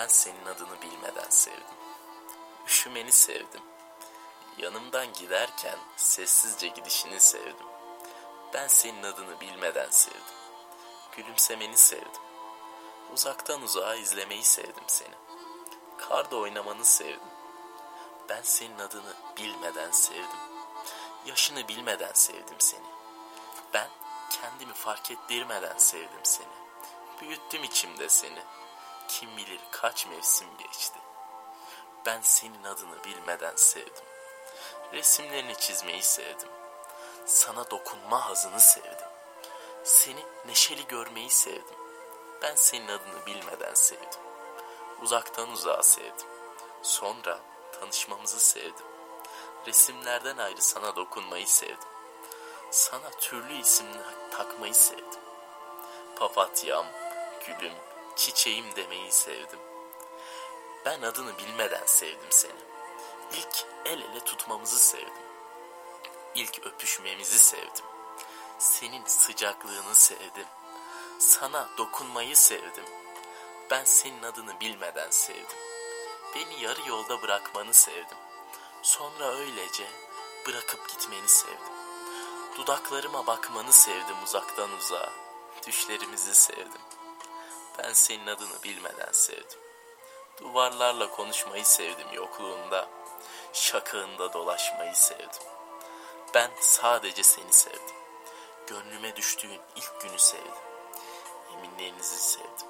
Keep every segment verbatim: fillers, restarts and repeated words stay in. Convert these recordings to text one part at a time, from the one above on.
Ben senin adını bilmeden sevdim. Üşümeni sevdim. Yanımdan giderken sessizce gidişini sevdim. Ben senin adını bilmeden sevdim. Gülümsemeni sevdim. Uzaktan uzağa izlemeyi sevdim seni. Karda oynamanı sevdim. Ben senin adını bilmeden sevdim. Yaşını bilmeden sevdim seni. Ben kendimi fark ettirmeden sevdim seni. Büyüttüm içimde seni. Kim bilir kaç mevsim geçti. Ben senin adını bilmeden sevdim. Resimlerini çizmeyi sevdim. Sana dokunma hazını sevdim. Seni neşeli görmeyi sevdim. Ben senin adını bilmeden sevdim. Uzaktan uzağa sevdim. Sonra tanışmamızı sevdim. Resimlerden ayrı sana dokunmayı sevdim. Sana türlü isimler takmayı sevdim. Papatyam, gülüm, çiçeğim demeyi sevdim. Ben adını bilmeden sevdim seni. İlk el ele tutmamızı sevdim. İlk öpüşmemizi sevdim. Senin sıcaklığını sevdim. Sana dokunmayı sevdim. Ben senin adını bilmeden sevdim. Beni yarı yolda bırakmanı sevdim. Sonra öylece bırakıp gitmeni sevdim. Dudaklarıma bakmanı sevdim uzaktan uzağa. Düşlerimizi sevdim. Ben senin adını bilmeden sevdim. Duvarlarla konuşmayı sevdim yokluğunda. Şakağında dolaşmayı sevdim. Ben sadece seni sevdim. Gönlüme düştüğün ilk günü sevdim. Yeminlerinizi sevdim.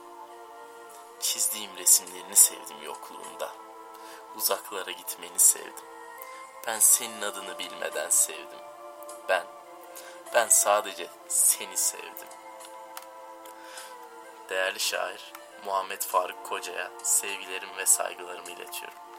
Çizdiğim resimlerini sevdim yokluğunda. Uzaklara gitmeni sevdim. Ben senin adını bilmeden sevdim. Ben, ben sadece seni sevdim. Değerli şair Muhammed Faruk Koca'ya sevgilerimi ve saygılarımı iletiyorum.